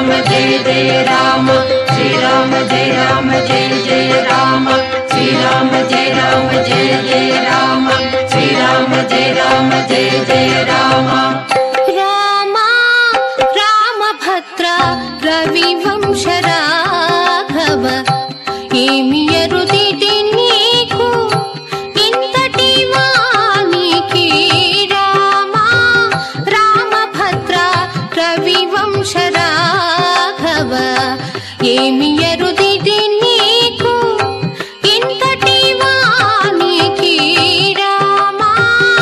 राम जय जय राम, श्री राम जय जय राम, श्री राम जय जय राम, श्री राम जय जय राम। रामा रामभद्र रविवंश राघव ఏమి ఎరుదిటి నీకు ఇంతటి వానికి రామా రామభద్ర రవివంశ రాఘవ ఏమి ఎరుదిటి నీకు ఇంతటి వానికి రామా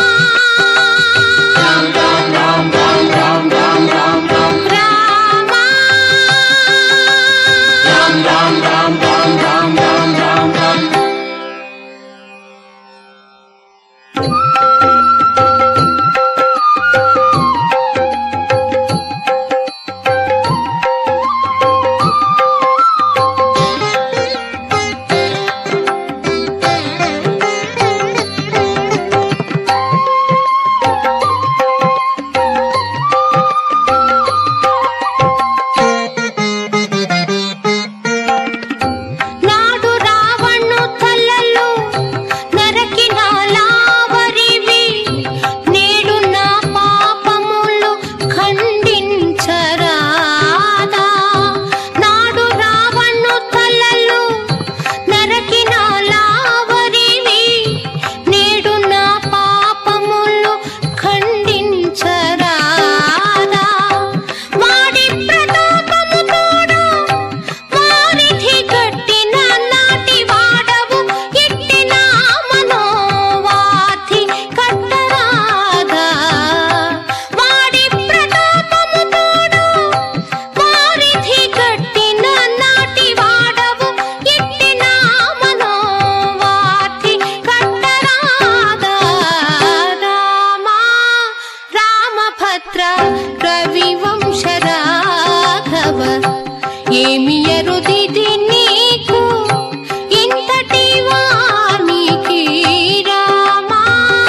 రామ రామ రామ రామ రామ రామ రామ రామా రామ రామ రామ రామ రామ రామ రామ రామ। నాడు రావణు తలలు నరకిన లావరివి నేడు నా పాపములు ఖండించరాదా నాడు రావణు తలలు నరకిన లావరివి నేడు నా పాపములు ఖండించరాదా వాడి ప్రతాపము తోడు వారిధి గట్టిన నాటి వాడవు ఎట్టిన మనోవాధి కట్టరాదా వాడి ప్రతాపము తోడు వారిధి గట్టిన నాటి వాడవు ఎట్టిన మనోవాధి కట్టరాదా రామా రామభద్ర రవివంశ రాఘవ ఏమి ఎరుదిది నీకు ఇంతటి వానికి రామా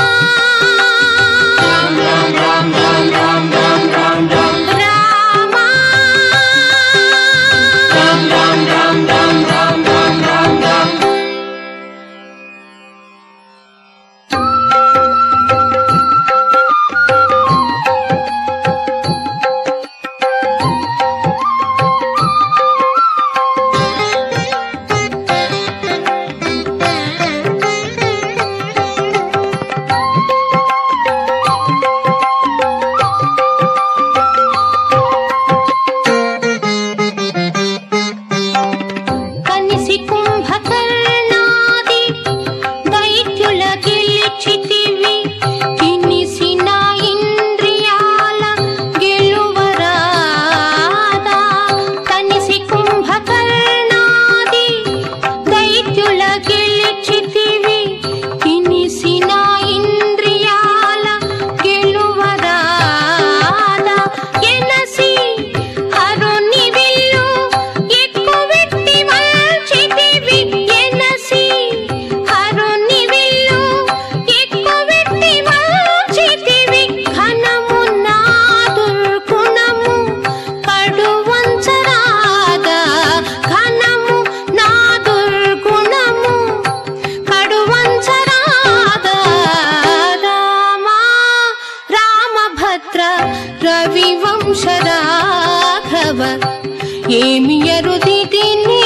రామ రామ రామ రామ రామ రామ రామ రామా రామ రామ రామ రామ రామ రామ రామ రామ। కనిసి కుంభకర్ణాది దైత్యుల గెలిచితివి కినిసిన ఇంద్రియాల గెలువరాదా కనిసి కుంభకర్ణాది దైత్యుల గెలిచితివి కినిసిన ఇంద్రియాల గెలువరాదా ఎనసి హరుని విల్లు ఎక్కువెట్టి వల్చితివి ఎనసి హరుని విల్లు ఎక్కువెట్టి వల్చితివి ఘనము నా దుర్గుణము కడువంచరాదా ఘనము నా దుర్గుణము కడువంచరాదా రామా రామభద్ర రవివంశ రాఘవ ఏమి ఎరుదిది